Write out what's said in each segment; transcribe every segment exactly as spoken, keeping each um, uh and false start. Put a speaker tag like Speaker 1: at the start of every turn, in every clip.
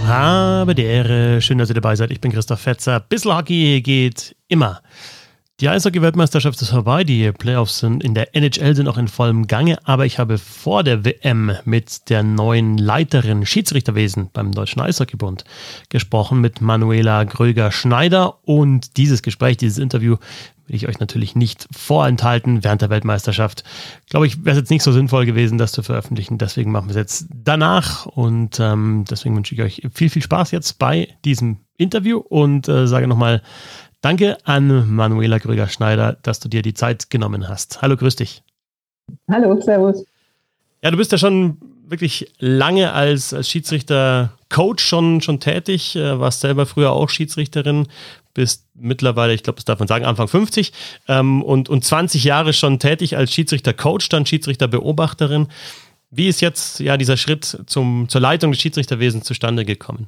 Speaker 1: Habe die Ehre, schön, dass ihr dabei seid. Ich bin Christoph Fetzer. Bissl Hockey geht immer. Die Eishockey-Weltmeisterschaft ist vorbei, die Playoffs sind in der N H L sind auch in vollem Gange, aber ich habe vor der W M mit der neuen Leiterin Schiedsrichterwesen beim Deutschen Eishockeybund gesprochen, mit Manuela Gröger-Schneider, und dieses Gespräch, dieses Interview will ich euch natürlich nicht vorenthalten während der Weltmeisterschaft. Glaube ich, wäre es jetzt nicht so sinnvoll gewesen, das zu veröffentlichen, deswegen machen wir es jetzt danach, und ähm, deswegen wünsche ich euch viel, viel Spaß jetzt bei diesem Interview und äh, sage nochmal Danke an Manuela Gröger-Schneider, dass du dir die Zeit genommen hast. Hallo, grüß dich.
Speaker 2: Hallo, servus.
Speaker 1: Ja, du bist ja schon wirklich lange als, als Schiedsrichter-Coach schon, schon tätig, warst selber früher auch Schiedsrichterin, bist mittlerweile, ich glaube, das darf man sagen, Anfang fünfzig ähm, und, und zwanzig Jahre schon tätig als Schiedsrichter-Coach, dann Schiedsrichter-Beobachterin. Wie ist jetzt ja dieser Schritt zum, zur Leitung des Schiedsrichterwesens zustande gekommen?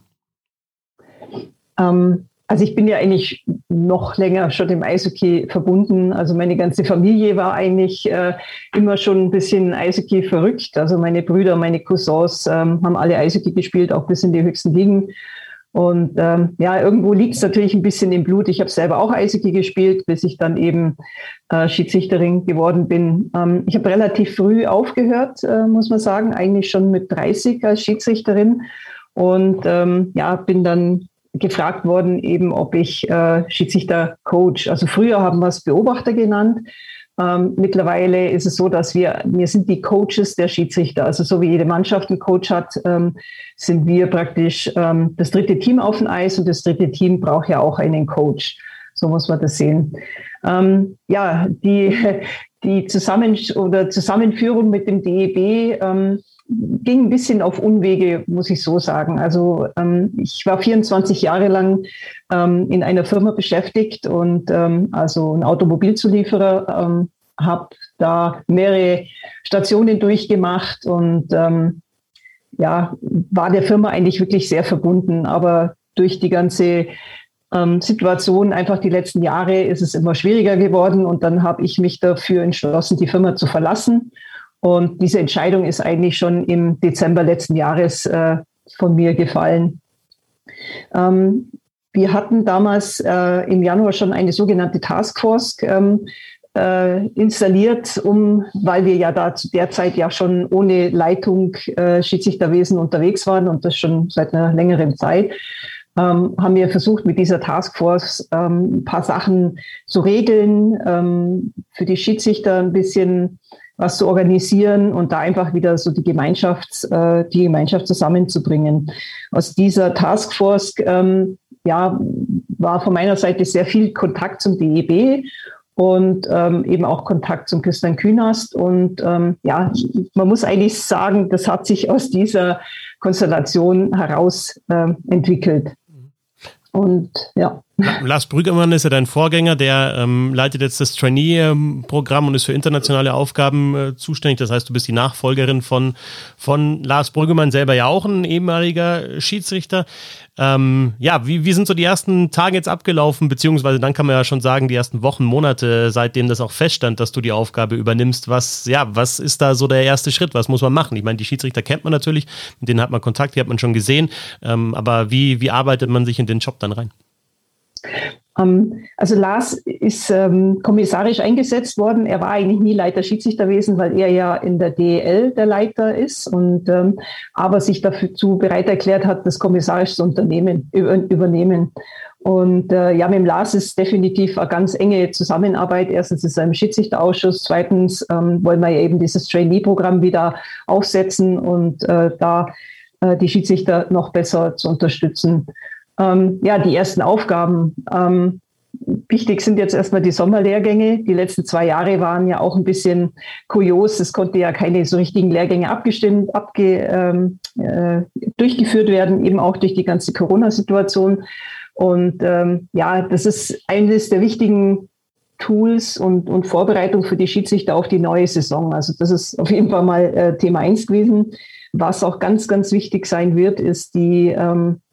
Speaker 2: Ähm Also ich bin ja eigentlich noch länger schon dem Eishockey verbunden. Also meine ganze Familie war eigentlich äh, immer schon ein bisschen Eishockey verrückt. Also meine Brüder, meine Cousins ähm, haben alle Eishockey gespielt, auch bis in die höchsten Ligen. Und ähm, ja, irgendwo liegt es natürlich ein bisschen im Blut. Ich habe selber auch Eishockey gespielt, bis ich dann eben äh, Schiedsrichterin geworden bin. Ähm, ich habe relativ früh aufgehört, äh, muss man sagen, eigentlich schon mit dreißig als Schiedsrichterin. Und ähm, ja, bin dann gefragt worden, eben ob ich äh, Schiedsrichter-Coach, also früher haben wir es Beobachter genannt. Ähm, mittlerweile ist es so, dass wir, wir sind die Coaches der Schiedsrichter. Also so wie jede Mannschaft einen Coach hat, ähm, sind wir praktisch ähm, das dritte Team auf dem Eis, und das dritte Team braucht ja auch einen Coach. So muss man das sehen. Ähm, ja, die, die Zusammen- oder Zusammenführung mit dem D E B ähm, ging ein bisschen auf Umwege, muss ich so sagen. Also ähm, ich war vierundzwanzig Jahre lang ähm, in einer Firma beschäftigt und ähm, also ein Automobilzulieferer, ähm, habe da mehrere Stationen durchgemacht und ähm, ja, war der Firma eigentlich wirklich sehr verbunden. Aber durch die ganze ähm, Situation einfach die letzten Jahre ist es immer schwieriger geworden, und dann habe ich mich dafür entschlossen, die Firma zu verlassen. Und diese Entscheidung ist eigentlich schon im Dezember letzten Jahres äh, von mir gefallen. Ähm, wir hatten damals äh, im Januar schon eine sogenannte Taskforce ähm, äh, installiert, um, weil wir ja da zu der Zeit ja schon ohne Leitung äh, Schiedsrichterwesen unterwegs waren, und das schon seit einer längeren Zeit. Ähm, haben wir versucht, mit dieser Taskforce ähm, ein paar Sachen zu regeln, ähm, für die Schiedsrichter ein bisschen was zu organisieren und da einfach wieder so die Gemeinschaft, äh, die Gemeinschaft zusammenzubringen. Aus dieser Taskforce ähm, ja, war von meiner Seite sehr viel Kontakt zum D E B und ähm, eben auch Kontakt zum Christian Künast. Und ähm, ja, man muss eigentlich sagen, das hat sich aus dieser Konstellation heraus äh, entwickelt. Und ja.
Speaker 1: Lars Brüggemann ist ja dein Vorgänger, der ähm, leitet jetzt das Trainee-Programm und ist für internationale Aufgaben äh, zuständig. Das heißt, du bist die Nachfolgerin von, von Lars Brüggemann, selber ja auch ein ehemaliger Schiedsrichter. Ähm, ja, wie, wie sind so die ersten Tage jetzt abgelaufen, beziehungsweise dann kann man ja schon sagen, die ersten Wochen, Monate, seitdem das auch feststand, dass du die Aufgabe übernimmst. Was, ja, was ist da so der erste Schritt? Was muss man machen? Ich meine, die Schiedsrichter kennt man natürlich, mit denen hat man Kontakt, die hat man schon gesehen. Ähm, aber wie, wie arbeitet man sich in den Job dann rein?
Speaker 2: Also Lars ist ähm, kommissarisch eingesetzt worden. Er war eigentlich nie Leiter Schiedsrichterwesen, weil er ja in der D E L der Leiter ist, und ähm, aber sich dazu bereit erklärt hat, das kommissarisch zu unternehmen, über, übernehmen. Und äh, ja, mit dem Lars ist definitiv eine ganz enge Zusammenarbeit. Erstens ist er im Schiedsrichterausschuss, zweitens ähm, wollen wir ja eben dieses Trainee-Programm wieder aufsetzen und äh, da äh, die Schiedsrichter noch besser zu unterstützen. Ähm, ja, die ersten Aufgaben. Ähm, wichtig sind jetzt erstmal die Sommerlehrgänge. Die letzten zwei Jahre waren ja auch ein bisschen kurios. Es konnte ja keine so richtigen Lehrgänge abgestimmt, abge, ähm, äh, durchgeführt werden, eben auch durch die ganze Corona-Situation. Und ähm, ja, das ist eines der wichtigen Tools und, und Vorbereitung für die Schiedsrichter auf die neue Saison. Also das ist auf jeden Fall mal äh, Thema eins gewesen. Was auch ganz, ganz wichtig sein wird, ist die ähm,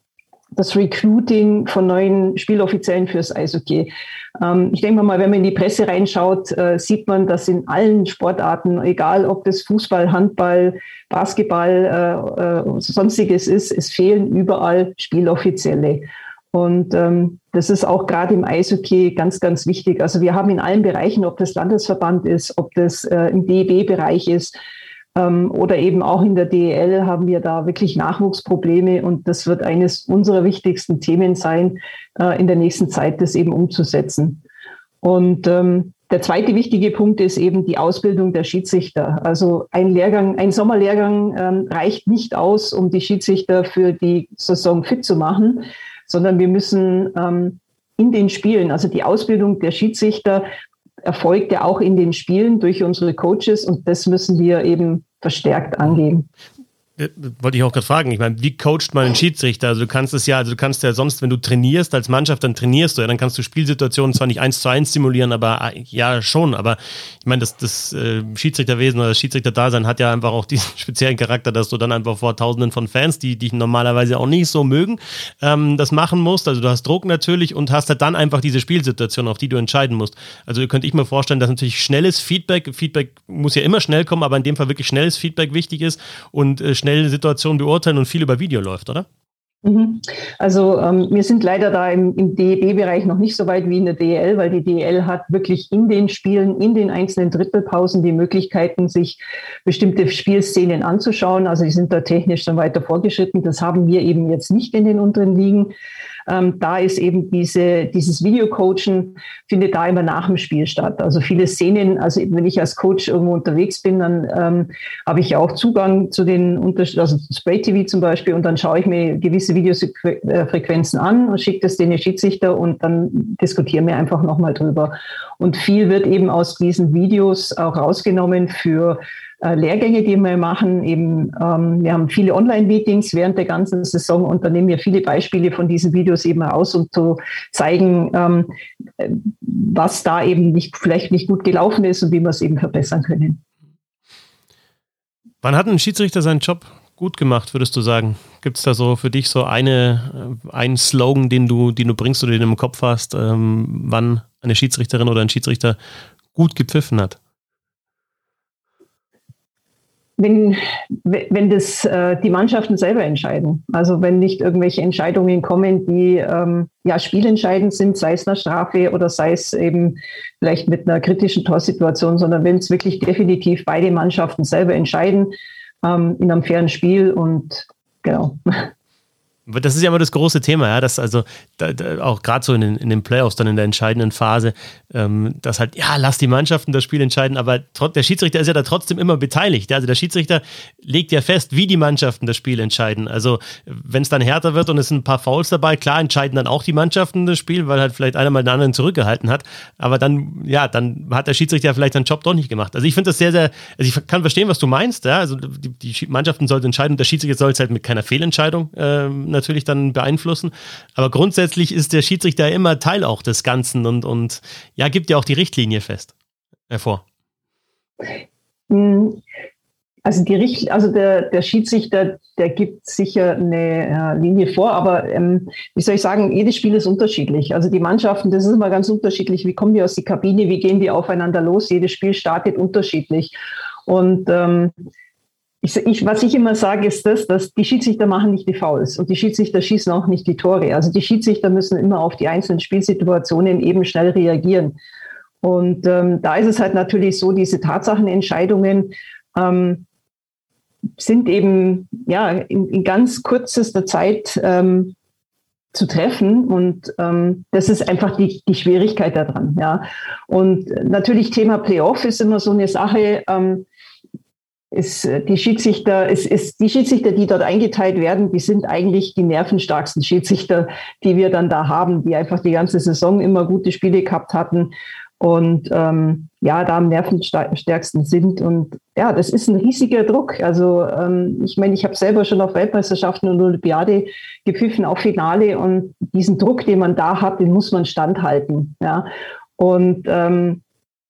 Speaker 2: das Recruiting von neuen Spieloffiziellen fürs Eishockey. Ähm, ich denke mal, wenn man in die Presse reinschaut, äh, sieht man, dass in allen Sportarten, egal ob das Fußball, Handball, Basketball, äh, äh, sonstiges ist, es fehlen überall Spieloffizielle. Und ähm, das ist auch gerade im Eishockey ganz, ganz wichtig. Also wir haben in allen Bereichen, ob das Landesverband ist, ob das äh, im D E B-Bereich ist, Ähm, oder eben auch in der D E L haben wir da wirklich Nachwuchsprobleme und das wird eines unserer wichtigsten Themen sein, äh, in der nächsten Zeit das eben umzusetzen. Und ähm, der zweite wichtige Punkt ist eben die Ausbildung der Schiedsrichter. Also ein Lehrgang, ein Sommerlehrgang ähm, reicht nicht aus, um die Schiedsrichter für die Saison fit zu machen, sondern wir müssen ähm, in den Spielen, also die Ausbildung der Schiedsrichter erfolgt ja auch in den Spielen durch unsere Coaches und das müssen wir eben verstärkt angehen.
Speaker 1: Wollte ich auch gerade fragen. Ich meine, wie coacht man einen Schiedsrichter? Also du kannst es ja, also du kannst ja sonst, wenn du trainierst als Mannschaft, dann trainierst du ja, dann kannst du Spielsituationen zwar nicht eins zu eins simulieren, aber ja schon. Aber ich meine, das, das äh, Schiedsrichterwesen oder das Schiedsrichterdasein hat ja einfach auch diesen speziellen Charakter, dass du dann einfach vor Tausenden von Fans, die dich normalerweise auch nicht so mögen, ähm, das machen musst. Also du hast Druck natürlich und hast halt dann einfach diese Spielsituation, auf die du entscheiden musst. Also könnte ich mir vorstellen, dass natürlich schnelles Feedback, Feedback muss ja immer schnell kommen, aber in dem Fall wirklich schnelles Feedback wichtig ist und äh, schnell Situation beurteilen und viel über Video läuft, oder?
Speaker 2: Also ähm, wir sind leider da im, im D E B-Bereich noch nicht so weit wie in der D E L, weil die D E L hat wirklich in den Spielen, in den einzelnen Drittelpausen die Möglichkeiten, sich bestimmte Spielszenen anzuschauen. Also die sind da technisch schon weiter fortgeschritten. Das haben wir eben jetzt nicht in den unteren Ligen. Ähm, da ist eben diese, dieses Videocoachen findet da immer nach dem Spiel statt. Also viele Szenen, also wenn ich als Coach irgendwo unterwegs bin, dann ähm, habe ich ja auch Zugang zu den Unterschieden, also Spray T V zum Beispiel, und dann schaue ich mir gewisse Videofrequenzen an und schicke das den Schiedsrichter und dann diskutieren wir einfach nochmal drüber. Und viel wird eben aus diesen Videos auch rausgenommen für Lehrgänge, die wir machen. Eben, ähm, wir haben viele Online-Meetings während der ganzen Saison und da nehmen wir viele Beispiele von diesen Videos eben raus, um zu zeigen, ähm, was da eben nicht, vielleicht nicht gut gelaufen ist und wie wir es eben verbessern können.
Speaker 1: Wann hat ein Schiedsrichter seinen Job gut gemacht, würdest du sagen? Gibt es da so für dich so eine, einen Slogan, den du, den du bringst oder den du im Kopf hast, ähm, wann eine Schiedsrichterin oder ein Schiedsrichter gut gepfiffen hat?
Speaker 2: Wenn, wenn das äh, die Mannschaften selber entscheiden, also wenn nicht irgendwelche Entscheidungen kommen, die ähm, ja spielentscheidend sind, sei es eine Strafe oder sei es eben vielleicht mit einer kritischen Torsituation, sondern wenn es wirklich definitiv beide Mannschaften selber entscheiden ähm, in einem fairen Spiel und genau.
Speaker 1: Das ist ja immer das große Thema, ja, dass also da, da auch gerade so in den, in den Playoffs, dann in der entscheidenden Phase, ähm, dass halt, ja, lass die Mannschaften das Spiel entscheiden, aber trot, der Schiedsrichter ist ja da trotzdem immer beteiligt. Ja? Also der Schiedsrichter legt ja fest, wie die Mannschaften das Spiel entscheiden. Also wenn es dann härter wird und es sind ein paar Fouls dabei, klar entscheiden dann auch die Mannschaften das Spiel, weil halt vielleicht einer mal den anderen zurückgehalten hat, aber dann, ja, dann hat der Schiedsrichter vielleicht seinen Job doch nicht gemacht. Also ich finde das sehr, sehr, also ich kann verstehen, was du meinst, ja, also die, die Mannschaften sollten entscheiden und der Schiedsrichter soll es halt mit keiner Fehlentscheidung ähm, natürlich dann beeinflussen. Aber grundsätzlich ist der Schiedsrichter immer Teil auch des Ganzen und, und ja, gibt ja auch die Richtlinie fest hervor.
Speaker 2: Also die Richt, also der, der Schiedsrichter, der gibt sicher eine äh, Linie vor, aber ähm, wie soll ich sagen, jedes Spiel ist unterschiedlich. Also die Mannschaften, das ist immer ganz unterschiedlich. Wie kommen die aus der Kabine, wie gehen die aufeinander los? Jedes Spiel startet unterschiedlich. Und ähm, Ich, ich, was ich immer sage, ist das, dass die Schiedsrichter machen nicht die Fouls und die Schiedsrichter schießen auch nicht die Tore. Also die Schiedsrichter müssen immer auf die einzelnen Spielsituationen eben schnell reagieren. Und ähm, da ist es halt natürlich so, diese Tatsachenentscheidungen ähm, sind eben ja in, in ganz kürzester Zeit ähm, zu treffen und ähm, das ist einfach die, die Schwierigkeit daran. Ja. Und natürlich Thema Playoff ist immer so eine Sache, ähm, Ist die Schiedsrichter, ist, ist die Schiedsrichter, die dort eingeteilt werden, die sind eigentlich die nervenstarksten Schiedsrichter, die wir dann da haben, die einfach die ganze Saison immer gute Spiele gehabt hatten und ähm, ja, da am nervenstärksten sind. Und ja, das ist ein riesiger Druck. Also ähm, ich meine, ich habe selber schon auf Weltmeisterschaften und Olympiade gepfiffen, auch Finale, und diesen Druck, den man da hat, den muss man standhalten. Ja. Und ähm,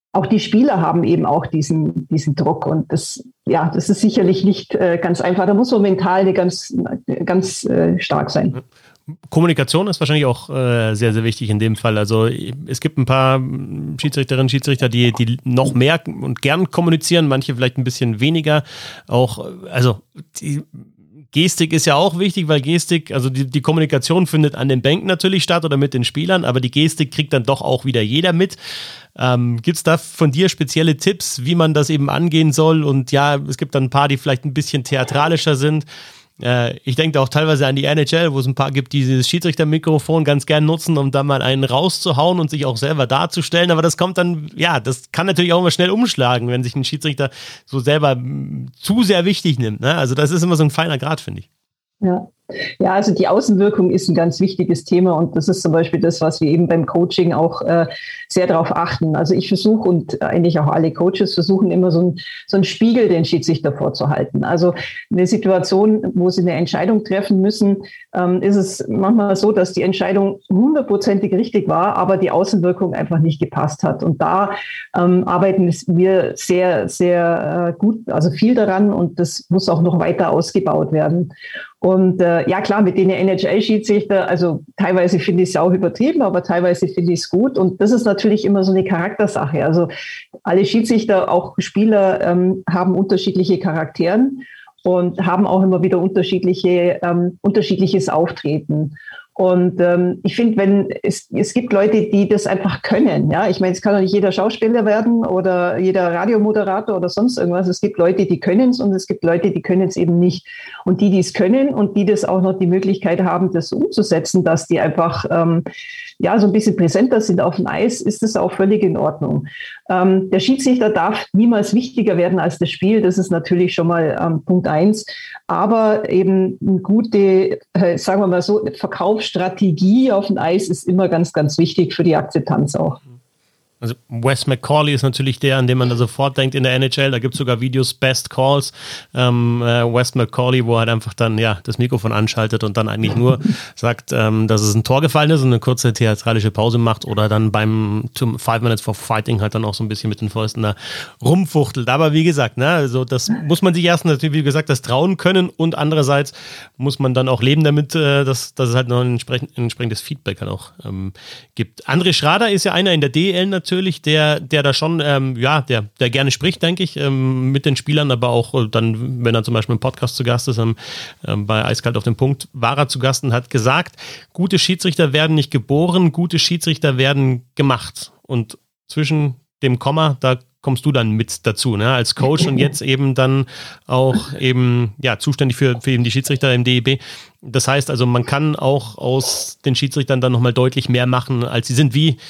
Speaker 2: auch die Spieler haben eben auch diesen, diesen Druck und das, ja, das ist sicherlich nicht äh, ganz einfach. Da muss man mental eine ganz, ganz äh, stark sein.
Speaker 1: Kommunikation ist wahrscheinlich auch äh, sehr, sehr wichtig in dem Fall. Also es gibt ein paar Schiedsrichterinnen und Schiedsrichter, die, die noch mehr und gern kommunizieren, manche vielleicht ein bisschen weniger. Auch, also die Gestik ist ja auch wichtig, weil Gestik, also die, die Kommunikation findet an den Bänken natürlich statt oder mit den Spielern, aber die Gestik kriegt dann doch auch wieder jeder mit. Ähm, gibt es da von dir spezielle Tipps, wie man das eben angehen soll? Und ja, es gibt dann ein paar, die vielleicht ein bisschen theatralischer sind. Äh, ich denke auch teilweise an die N H L, wo es ein paar gibt, die dieses Schiedsrichtermikrofon ganz gern nutzen, um da mal einen rauszuhauen und sich auch selber darzustellen. Aber das kommt dann, ja, das kann natürlich auch immer schnell umschlagen, wenn sich ein Schiedsrichter so selber m, zu sehr wichtig nimmt. Ne? Also das ist immer so ein feiner Grad, finde ich.
Speaker 2: Ja. Ja, also die Außenwirkung ist ein ganz wichtiges Thema und das ist zum Beispiel das, was wir eben beim Coaching auch äh, sehr darauf achten. Also ich versuche und eigentlich auch alle Coaches versuchen immer so, ein, so einen Spiegel den Schiedsrichter vorzuhalten. Also eine Situation, wo sie eine Entscheidung treffen müssen, ähm, ist es manchmal so, dass die Entscheidung hundertprozentig richtig war, aber die Außenwirkung einfach nicht gepasst hat. Und da ähm, arbeiten wir sehr, sehr äh, gut, also viel daran und das muss auch noch weiter ausgebaut werden. Und äh, ja klar, mit den N H L-Schiedsrichter, also teilweise finde ich es auch übertrieben, aber teilweise finde ich es gut. Und das ist natürlich immer so eine Charaktersache. Also alle Schiedsrichter, auch Spieler, ähm, haben unterschiedliche Charakteren und haben auch immer wieder unterschiedliche, ähm, unterschiedliches Auftreten. Und ähm, ich finde, wenn es, es gibt Leute, die das einfach können. Ja, ich meine, es kann doch nicht jeder Schauspieler werden oder jeder Radiomoderator oder sonst irgendwas. Es gibt Leute, die können es und es gibt Leute, die können es eben nicht. Und die, die es können und die das auch noch die Möglichkeit haben, das umzusetzen, dass die einfach ähm, ja so ein bisschen präsenter sind auf dem Eis, ist das auch völlig in Ordnung. Ähm, der Schiedsrichter darf niemals wichtiger werden als das Spiel. Das ist natürlich schon mal ähm, Punkt eins. Aber eben eine gute, äh, sagen wir mal so, Verkaufsstrategie auf dem Eis ist immer ganz, ganz wichtig für die Akzeptanz auch.
Speaker 1: Also Wes McCauley ist natürlich der, an den man da sofort denkt in der N H L. Da gibt es sogar Videos, Best Calls. Ähm, äh, Wes McCauley, wo er halt einfach dann ja das Mikrofon anschaltet und dann eigentlich nur sagt, ähm, dass es ein Tor gefallen ist und eine kurze theatralische Pause macht oder dann beim zum Five Minutes for Fighting halt dann auch so ein bisschen mit den Fäusten da rumfuchtelt. Aber wie gesagt, ne, also das muss man sich erst natürlich, wie gesagt, das trauen können und andererseits muss man dann auch leben damit, äh, dass, dass es halt noch ein entsprechend, entsprechendes Feedback halt auch ähm, gibt. André Schrader ist ja einer in der D E L natürlich. Natürlich, der, der da schon, ähm, ja, der, der gerne spricht, denke ich, ähm, mit den Spielern, aber auch dann, wenn er zum Beispiel im Podcast zu Gast ist, ähm, ähm, bei Eiskalt auf den Punkt, war er zu Gast und hat gesagt, gute Schiedsrichter werden nicht geboren, gute Schiedsrichter werden gemacht. Und zwischen dem Komma, da kommst du dann mit dazu, ne, als Coach und jetzt eben dann auch eben, ja, zuständig für, für eben die Schiedsrichter im D E B. Das heißt also, man kann auch aus den Schiedsrichtern dann nochmal deutlich mehr machen, als sie sind. Wie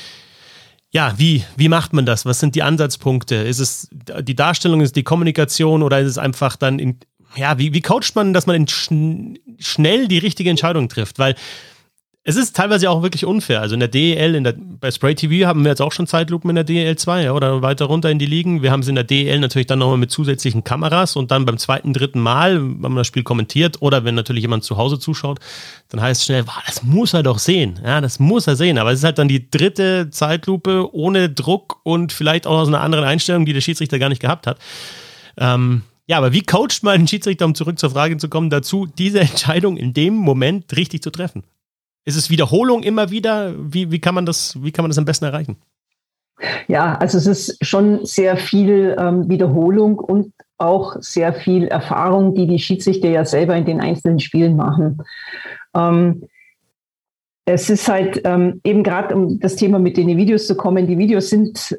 Speaker 1: Ja, wie, wie macht man das? Was sind die Ansatzpunkte? Ist es die Darstellung, ist es die Kommunikation oder ist es einfach dann, in, ja, wie, wie coacht man, dass man in schn- schnell die richtige Entscheidung trifft? Weil es ist teilweise auch wirklich unfair. Also in der D E L, in der, bei Spray T V haben wir jetzt auch schon Zeitlupen in der D E L zwei, ja, oder weiter runter in die Ligen. Wir haben es in der D E L natürlich dann nochmal mit zusätzlichen Kameras und dann beim zweiten, dritten Mal, wenn man das Spiel kommentiert oder wenn natürlich jemand zu Hause zuschaut, dann heißt es schnell, wow, das muss er doch sehen. Ja, das muss er sehen. Aber es ist halt dann die dritte Zeitlupe ohne Druck und vielleicht auch aus einer anderen Einstellung, die der Schiedsrichter gar nicht gehabt hat. Ähm, ja, aber wie coacht man einen Schiedsrichter, um zurück zur Frage zu kommen, dazu, diese Entscheidung in dem Moment richtig zu treffen? Ist es Wiederholung immer wieder? Wie, wie, kann man das, wie kann man das am besten erreichen?
Speaker 2: Ja, also es ist schon sehr viel ähm, Wiederholung und auch sehr viel Erfahrung, die die Schiedsrichter ja selber in den einzelnen Spielen machen. Ähm, es ist halt ähm, eben gerade, um das Thema mit den Videos zu kommen, die Videos sind,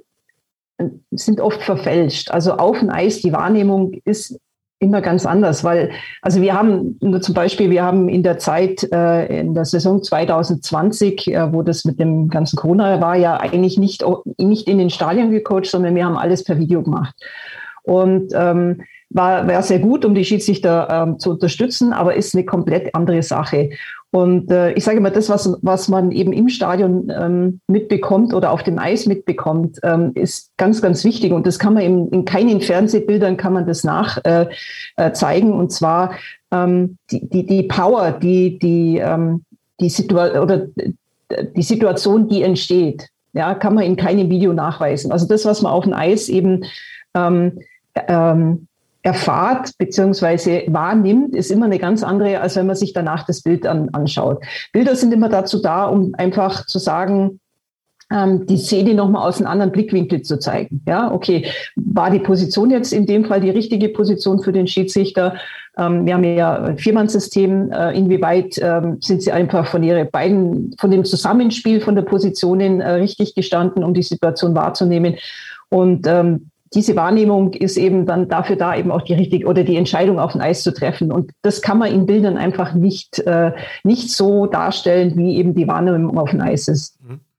Speaker 2: sind oft verfälscht. Also auf dem Eis, die Wahrnehmung ist immer ganz anders, weil, also wir haben nur zum Beispiel, wir haben in der Zeit, äh, in der Saison zwanzig zwanzig, äh, wo das mit dem ganzen Corona war, ja eigentlich nicht, nicht in den Stadien gecoacht, sondern wir haben alles per Video gemacht. Und ähm, war, war sehr gut, um die Schiedsrichter ähm, zu unterstützen, aber ist eine komplett andere Sache. Und äh, ich sage mal, das, was, was man eben im Stadion ähm, mitbekommt oder auf dem Eis mitbekommt, ähm, ist ganz, ganz wichtig. Und das kann man eben in keinen Fernsehbildern kann man das nach äh, äh, zeigen. Und zwar ähm, die, die, die Power, die, die, ähm, die, Situa- oder die Situation, die entsteht. Ja, kann man in keinem Video nachweisen. Also das, was man auf dem Eis eben ähm, ähm, erfahrt bzw. wahrnimmt, ist immer eine ganz andere, als wenn man sich danach das Bild an, anschaut. Bilder sind immer dazu da, um einfach zu sagen, ähm, die Szene nochmal aus einem anderen Blickwinkel zu zeigen. Ja, okay, war die Position jetzt in dem Fall die richtige Position für den Schiedsrichter? Ähm, wir haben ja ein Viermannsystem. Äh, inwieweit ähm, sind sie einfach von ihre beiden, von dem Zusammenspiel von der Positionen äh, richtig gestanden, um die Situation wahrzunehmen? Und ähm, diese Wahrnehmung ist eben dann dafür da, eben auch die richtige oder die Entscheidung auf dem Eis zu treffen. Und das kann man in Bildern einfach nicht, äh, nicht so darstellen, wie eben die Wahrnehmung auf dem Eis ist.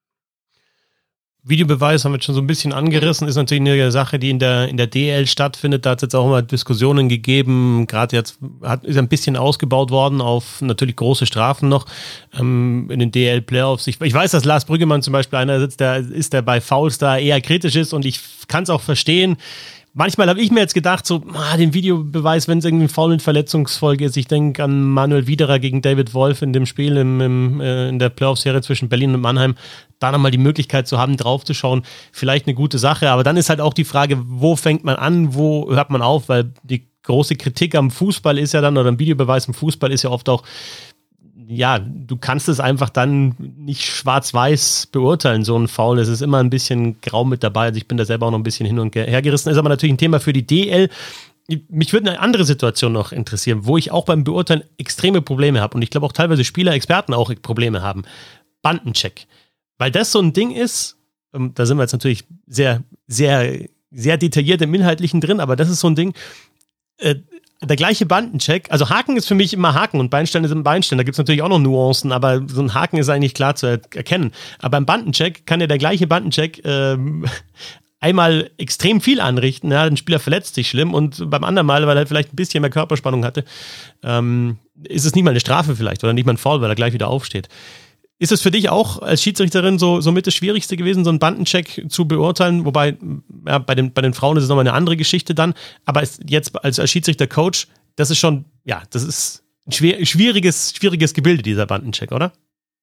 Speaker 1: Videobeweis haben wir jetzt schon so ein bisschen angerissen, ist natürlich eine Sache, die in der, in der D L stattfindet. Da hat es jetzt auch immer Diskussionen gegeben. Gerade jetzt hat, ist ein bisschen ausgebaut worden auf natürlich große Strafen noch ähm, in den D L-Playoffs. Ich, ich weiß, dass Lars Brüggemann zum Beispiel einer sitzt, der ist, der bei Fouls da eher kritisch ist, und ich kann es auch verstehen. Manchmal habe ich mir jetzt gedacht, so ah, den Videobeweis, wenn es irgendwie ein Foul mit Verletzungsfolge ist. Ich denke an Manuel Widerer gegen David Wolf in dem Spiel im, im, äh, in der Playoff-Serie zwischen Berlin und Mannheim. Da nochmal die Möglichkeit zu haben, draufzuschauen, vielleicht eine gute Sache. Aber dann ist halt auch die Frage, wo fängt man an, wo hört man auf? Weil die große Kritik am Fußball ist ja dann, oder am Videobeweis im Fußball ist ja oft auch, ja, du kannst es einfach dann nicht schwarz-weiß beurteilen, so ein Foul. Es ist immer ein bisschen grau mit dabei. Also ich bin da selber auch noch ein bisschen hin und her gerissen. Ist aber natürlich ein Thema für die D L. Mich würde eine andere Situation noch interessieren, wo ich auch beim Beurteilen extreme Probleme habe. Und ich glaube auch teilweise Spieler, Experten auch Probleme haben. Bandencheck. Weil das so ein Ding ist, da sind wir jetzt natürlich sehr, sehr, sehr detailliert im Inhaltlichen drin, aber das ist so ein Ding, äh, der gleiche Bandencheck, also Haken ist für mich immer Haken und Beinstein ist immer Beinstein, da gibt es natürlich auch noch Nuancen, aber so ein Haken ist eigentlich klar zu er- erkennen. Aber beim Bandencheck kann ja der gleiche Bandencheck ähm, einmal extrem viel anrichten, ja, ein Spieler verletzt sich schlimm, und beim anderen Mal, weil er vielleicht ein bisschen mehr Körperspannung hatte, ähm, ist es nicht mal eine Strafe vielleicht oder nicht mal ein Foul, weil er gleich wieder aufsteht. Ist es für dich auch als Schiedsrichterin so, so mit das Schwierigste gewesen, so einen Bandencheck zu beurteilen? Wobei, ja, bei den, bei den Frauen ist es nochmal eine andere Geschichte dann. Aber ist jetzt als, als Schiedsrichter-Coach, das ist schon, ja, das ist ein schwer, schwieriges, schwieriges Gebilde, dieser Bandencheck, oder?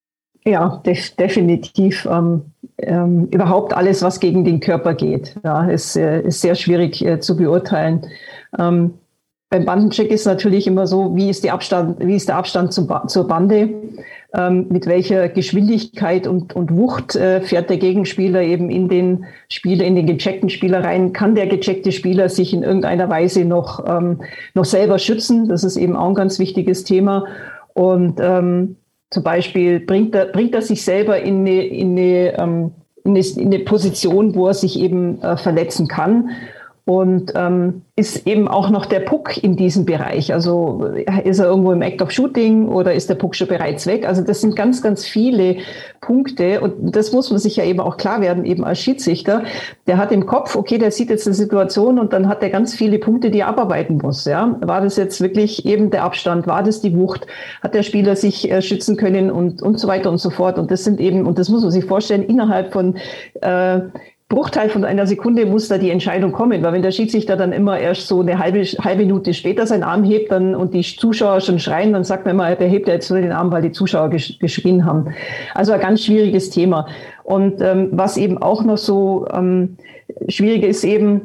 Speaker 2: Ja, def- definitiv. Ähm, ähm, überhaupt alles, was gegen den Körper geht, ja, ist, äh, ist sehr schwierig äh, zu beurteilen. Ähm, beim Bandencheck ist natürlich immer so, wie ist, die Abstand, wie ist der Abstand zum ba- zur Bande? Ähm, mit welcher Geschwindigkeit und, und Wucht äh, fährt der Gegenspieler eben in den Spieler, in den gecheckten Spieler rein? Kann der gecheckte Spieler sich in irgendeiner Weise noch, ähm, noch selber schützen? Das ist eben auch ein ganz wichtiges Thema. Und ähm, zum Beispiel bringt er, bringt er sich selber in eine, in eine, ähm, in eine, in eine Position, wo er sich eben äh, verletzen kann. Und ähm, ist eben auch noch der Puck in diesem Bereich. Also ist er irgendwo im Act of Shooting oder ist der Puck schon bereits weg? Also das sind ganz, ganz viele Punkte. Und das muss man sich ja eben auch klar werden, eben als Schiedsrichter. Der hat im Kopf, okay, der sieht jetzt eine Situation und dann hat er ganz viele Punkte, die er abarbeiten muss. Ja? War das jetzt wirklich eben der Abstand? War das die Wucht? Hat der Spieler sich äh, schützen können? Und, und so weiter und so fort. Und das sind eben, und das muss man sich vorstellen, innerhalb von äh, Bruchteil von einer Sekunde muss da die Entscheidung kommen, weil wenn der Schiedsrichter dann immer erst so eine halbe, halbe Minute später seinen Arm hebt dann, und die Zuschauer schon schreien, dann sagt man immer, der hebt ja jetzt nur den Arm, weil die Zuschauer gesch- geschrien haben. Also ein ganz schwieriges Thema. Und ähm, was eben auch noch so ähm, schwierig ist eben,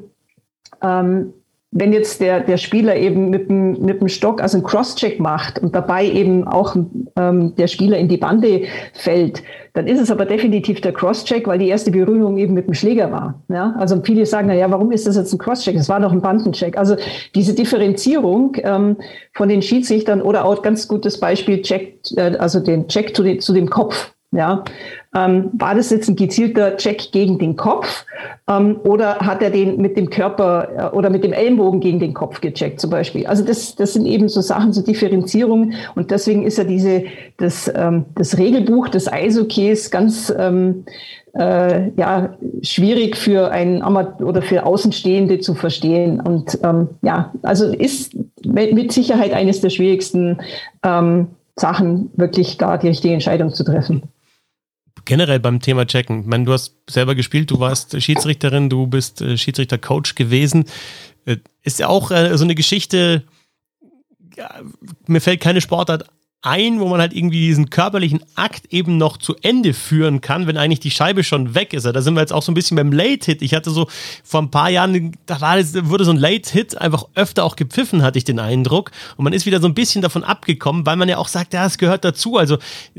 Speaker 2: ähm, wenn jetzt der, der Spieler eben mit dem, mit dem Stock, also einen Crosscheck macht und dabei eben auch ähm, der Spieler in die Bande fällt, dann ist es aber definitiv der Crosscheck, weil die erste Berührung eben mit dem Schläger war. Ja? Also viele sagen, na ja, warum ist das jetzt ein Crosscheck? Das war doch ein Bandencheck. Also diese Differenzierung ähm, von den Schiedsrichtern oder auch ganz gutes Beispiel, Check, äh, also den Check zu, den, zu dem Kopf. Ja, ähm, war das jetzt ein gezielter Check gegen den Kopf ähm, oder hat er den mit dem Körper äh, oder mit dem Ellenbogen gegen den Kopf gecheckt zum Beispiel? Also das, das sind eben so Sachen, so Differenzierungen, und deswegen ist ja diese das, ähm, das Regelbuch des Eishockeys ganz ähm, äh, ja schwierig für einen Amateur oder für Außenstehende zu verstehen, und ähm, ja, also ist mit Sicherheit eines der schwierigsten ähm, Sachen, wirklich da die richtige Entscheidung zu treffen.
Speaker 1: Generell beim Thema Checken, ich meine, du hast selber gespielt, du warst Schiedsrichterin, du bist äh, Schiedsrichter-Coach gewesen. Äh, ist ja auch äh, so eine Geschichte, ja, mir fällt keine Sportart ein, wo man halt irgendwie diesen körperlichen Akt eben noch zu Ende führen kann, wenn eigentlich die Scheibe schon weg ist. Da sind wir jetzt auch so ein bisschen beim Late-Hit. Ich hatte so vor ein paar Jahren, da war das, wurde so ein Late-Hit einfach öfter auch gepfiffen, hatte ich den Eindruck. Und man ist wieder so ein bisschen davon abgekommen, weil man ja auch sagt, ja, es gehört dazu. Also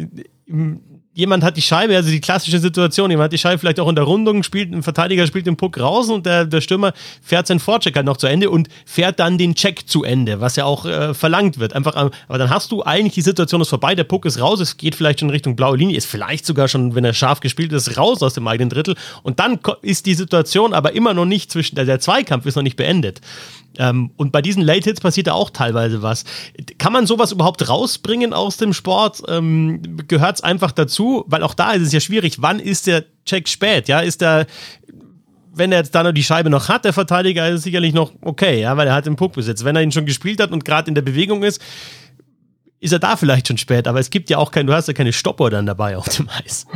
Speaker 1: jemand hat die Scheibe, also die klassische Situation, jemand hat die Scheibe vielleicht auch in der Rundung, spielt, ein Verteidiger spielt den Puck raus und der, der Stürmer fährt seinen Vorcheck halt noch zu Ende und fährt dann den Check zu Ende, was ja auch äh, verlangt wird. Einfach, aber dann hast du eigentlich die Situation ist vorbei, der Puck ist raus, es geht vielleicht schon Richtung blaue Linie, ist vielleicht sogar schon, wenn er scharf gespielt ist, raus aus dem eigenen Drittel und dann ist die Situation aber immer noch nicht zwischen, der Zweikampf ist noch nicht beendet. Ähm, und bei diesen Late-Hits passiert da auch teilweise was. Kann man sowas überhaupt rausbringen aus dem Sport? Ähm, gehört es einfach dazu? Weil auch da ist es ja schwierig. Wann ist der Check spät? Ja, ist der, wenn er jetzt da noch die Scheibe noch hat, der Verteidiger, ist es sicherlich noch okay, ja, weil er hat den Puckbesitz. Wenn er ihn schon gespielt hat und gerade in der Bewegung ist, ist er da vielleicht schon spät. Aber es gibt ja auch kein, du hast ja keine Stoppuhr dann dabei auf dem Eis.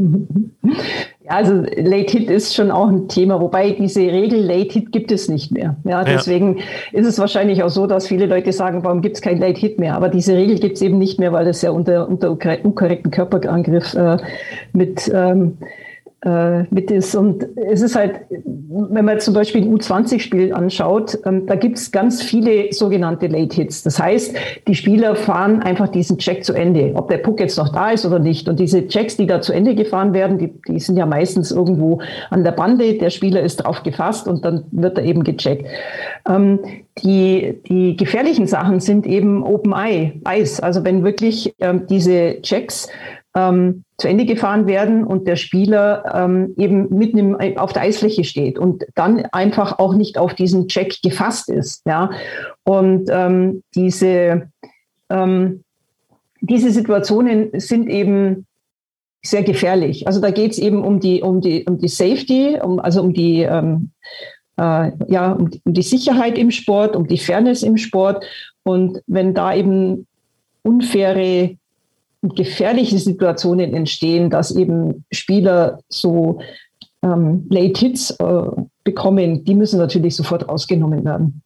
Speaker 2: Ja, also Late Hit ist schon auch ein Thema, wobei diese Regel Late Hit gibt es nicht mehr. Ja, deswegen ja. ist es wahrscheinlich auch so, dass viele Leute sagen, warum gibt es kein Late Hit mehr? Aber diese Regel gibt es eben nicht mehr, weil das ja unter, unter unkorrekten Körperangriff äh, mit ähm, mit ist. Und es ist halt, wenn man zum Beispiel ein U zwanzig Spiel anschaut, ähm, da gibt es ganz viele sogenannte Late Hits. Das heißt, die Spieler fahren einfach diesen Check zu Ende, ob der Puck jetzt noch da ist oder nicht. Und diese Checks, die da zu Ende gefahren werden, die, die sind ja meistens irgendwo an der Bande, der Spieler ist drauf gefasst und dann wird er eben gecheckt. Ähm, die, die gefährlichen Sachen sind eben Open Eye, Eis. Also wenn wirklich ähm, diese Checks ähm, zu Ende gefahren werden und der Spieler ähm, eben mitten im, auf der Eisfläche steht und dann einfach auch nicht auf diesen Check gefasst ist. Ja? Und ähm, diese, ähm, diese Situationen sind eben sehr gefährlich. Also da geht es eben um die, um die, um die Safety, um, also um die, ähm, äh, ja, um die, um die Sicherheit im Sport, um die Fairness im Sport. Und wenn da eben unfaire gefährliche Situationen entstehen, dass eben Spieler so ähm, Late Hits äh, bekommen, die müssen natürlich sofort rausgenommen werden.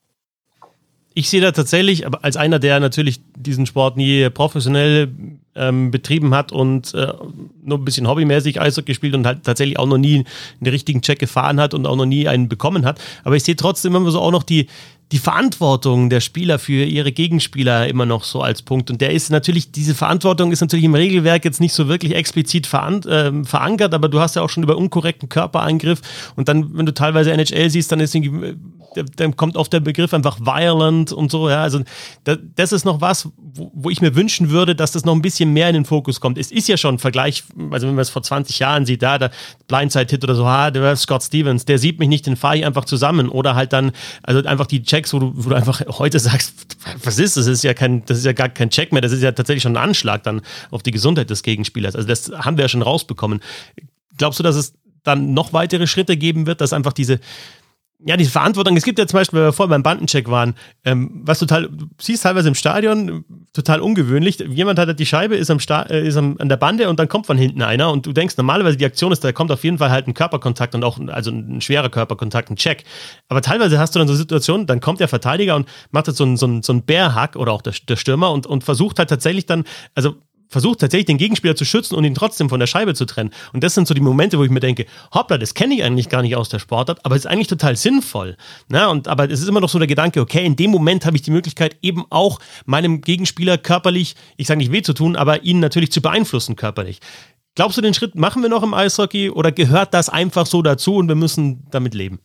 Speaker 1: Ich sehe da tatsächlich, aber als einer, der natürlich diesen Sport nie professionell ähm, betrieben hat und äh, nur ein bisschen hobbymäßig Eishockey gespielt und halt tatsächlich auch noch nie einen richtigen Check gefahren hat und auch noch nie einen bekommen hat, aber ich sehe trotzdem immer so auch noch die die Verantwortung der Spieler für ihre Gegenspieler immer noch so als Punkt. Und der ist natürlich, diese Verantwortung ist natürlich im Regelwerk jetzt nicht so wirklich explizit veran- äh, verankert, aber du hast ja auch schon über unkorrekten Körperangriff und dann, wenn du teilweise N H L siehst, dann ist irgendwie, dann kommt oft der Begriff einfach violent und so, ja, also das, das ist noch was, wo, wo ich mir wünschen würde, dass das noch ein bisschen mehr in den Fokus kommt. Es ist ja schon ein Vergleich, also wenn man es vor zwanzig Jahren sieht, da der Blindside-Hit oder so, ha, der Scott Stevens, der sieht mich nicht, den fahre ich einfach zusammen oder halt dann, also einfach die Checks, wo du, wo du einfach heute sagst, was ist das? Das ist ja kein, das ist ja gar kein Check mehr, das ist ja tatsächlich schon ein Anschlag dann auf die Gesundheit des Gegenspielers. Also das haben wir ja schon rausbekommen. Glaubst du, dass es dann noch weitere Schritte geben wird, dass einfach diese Ja, diese Verantwortung, es gibt ja zum Beispiel, wenn wir vorher beim Bandencheck waren, ähm, was total, du siehst teilweise im Stadion, total ungewöhnlich, jemand hat die Scheibe, ist, am Sta- äh, ist am, an der Bande und dann kommt von hinten einer und du denkst, normalerweise die Aktion ist, da kommt auf jeden Fall halt ein Körperkontakt und auch, also ein schwerer Körperkontakt, ein Check. Aber teilweise hast du dann so Situationen, dann kommt der Verteidiger und macht jetzt so einen so einen, so einen Bärhack oder auch der, der Stürmer und, und versucht halt tatsächlich dann, also versucht tatsächlich den Gegenspieler zu schützen und ihn trotzdem von der Scheibe zu trennen. Und das sind so die Momente, wo ich mir denke, hoppla, das kenne ich eigentlich gar nicht aus der Sportart, aber es ist eigentlich total sinnvoll. Na, und, aber es ist immer noch so der Gedanke, okay, in dem Moment habe ich die Möglichkeit, eben auch meinem Gegenspieler körperlich, ich sage nicht weh zu tun, aber ihn natürlich zu beeinflussen körperlich. Glaubst du, den Schritt machen wir noch im Eishockey oder gehört das einfach so dazu und wir müssen damit leben?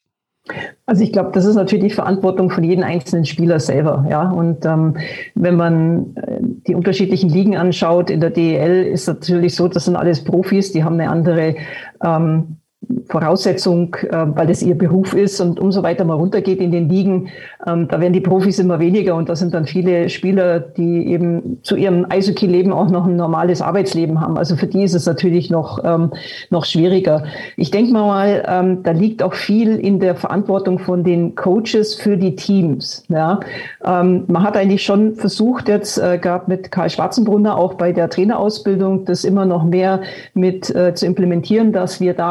Speaker 2: Also ich glaube, das ist natürlich die Verantwortung von jedem einzelnen Spieler selber. Ja? Und ähm, wenn man äh, die unterschiedlichen Ligen anschaut, in der D E L ist natürlich so, das sind alles Profis, die haben eine andere ähm, Voraussetzung, äh, weil das ihr Beruf ist und umso weiter man runtergeht in den Ligen, ähm, da werden die Profis immer weniger und da sind dann viele Spieler, die eben zu ihrem Eishockey-Leben auch noch ein normales Arbeitsleben haben. Also für die ist es natürlich noch, ähm, noch schwieriger. Ich denke mal, ähm, da liegt auch viel in der Verantwortung von den Coaches für die Teams. Ja? Ähm, man hat eigentlich schon versucht, jetzt äh, gerade mit Karl Schwarzenbrunner auch bei der Trainerausbildung, das immer noch mehr mit äh, zu implementieren, dass wir da einfach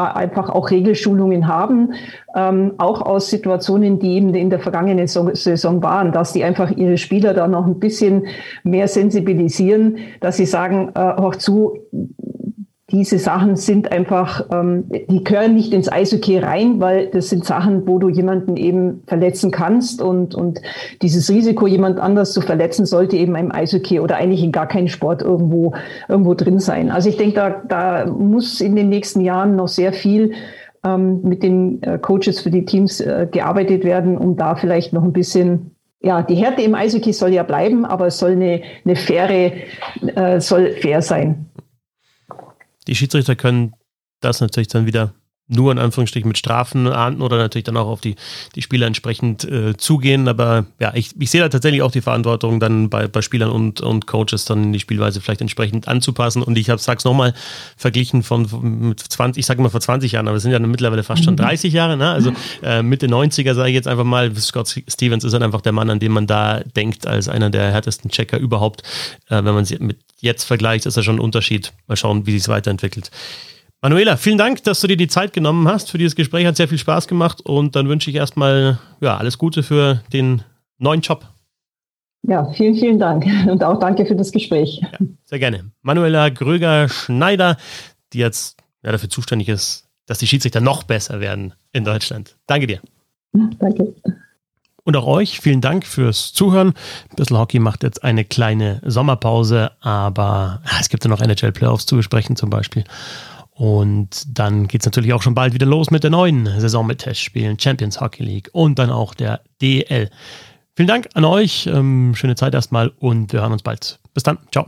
Speaker 2: auch Regelschulungen haben, ähm, auch aus Situationen, die eben in der vergangenen Saison waren, dass die einfach ihre Spieler da noch ein bisschen mehr sensibilisieren, dass sie sagen, äh, hör zu, diese Sachen sind einfach, ähm, die gehören nicht ins Eishockey rein, weil das sind Sachen, wo du jemanden eben verletzen kannst und, und dieses Risiko, jemand anders zu verletzen, sollte eben im Eishockey oder eigentlich in gar keinem Sport irgendwo, irgendwo drin sein. Also ich denke, da, da muss in den nächsten Jahren noch sehr viel ähm, mit den äh, Coaches für die Teams äh, gearbeitet werden, um da vielleicht noch ein bisschen, ja, die Härte im Eishockey soll ja bleiben, aber es soll eine, eine faire, äh, soll fair sein.
Speaker 1: Die Schiedsrichter können das natürlich dann wieder nur in Anführungsstrichen mit Strafen ahnden oder natürlich dann auch auf die, die Spieler entsprechend äh, zugehen. Aber ja, ich, ich sehe da tatsächlich auch die Verantwortung dann bei, bei Spielern und, und Coaches dann die Spielweise vielleicht entsprechend anzupassen. Und ich habe, sag's nochmal, verglichen von mit zwanzig, ich sage immer vor zwanzig Jahren, aber es sind ja mittlerweile fast schon dreißig Jahre, ne? Also äh, Mitte neunziger sage ich jetzt einfach mal, Scott Stevens ist halt einfach der Mann, an den man da denkt, als einer der härtesten Checker überhaupt. Äh, wenn man sie mit jetzt vergleicht, ist da schon ein Unterschied. Mal schauen, wie sich es weiterentwickelt. Manuela, vielen Dank, dass du dir die Zeit genommen hast für dieses Gespräch. Hat sehr viel Spaß gemacht und dann wünsche ich erstmal ja, alles Gute für den neuen Job.
Speaker 2: Ja, vielen, vielen Dank und auch danke für das Gespräch.
Speaker 1: Ja, sehr gerne. Manuela Gröger-Schneider, die jetzt ja, dafür zuständig ist, dass die Schiedsrichter noch besser werden in Deutschland. Danke dir.
Speaker 2: Danke.
Speaker 1: Und auch euch, vielen Dank fürs Zuhören. Bissl Hockey macht jetzt eine kleine Sommerpause, aber ja, es gibt ja noch N H L-Playoffs zu besprechen zum Beispiel. Und dann geht es natürlich auch schon bald wieder los mit der neuen Saison mit Testspielen, Champions Hockey League und dann auch der D E L. Vielen Dank an euch, ähm, schöne Zeit erstmal und wir hören uns bald. Bis dann, ciao.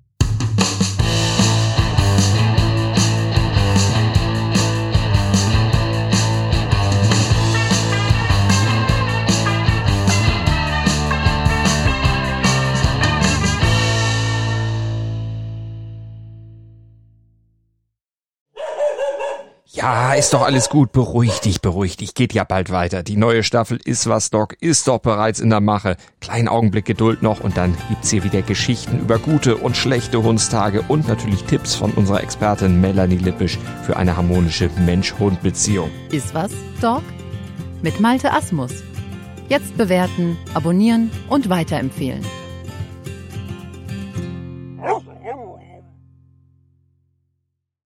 Speaker 3: Ja, ist doch alles gut. Beruhig dich, beruhig dich. Geht ja bald weiter. Die neue Staffel Ist was, Doc ist doch bereits in der Mache. Kleinen Augenblick Geduld noch und dann gibt's hier wieder Geschichten über gute und schlechte Hundstage und natürlich Tipps von unserer Expertin Melanie Lippisch für eine harmonische Mensch-Hund-Beziehung.
Speaker 4: Ist was, Doc? Mit Malte Asmus. Jetzt bewerten, abonnieren und weiterempfehlen.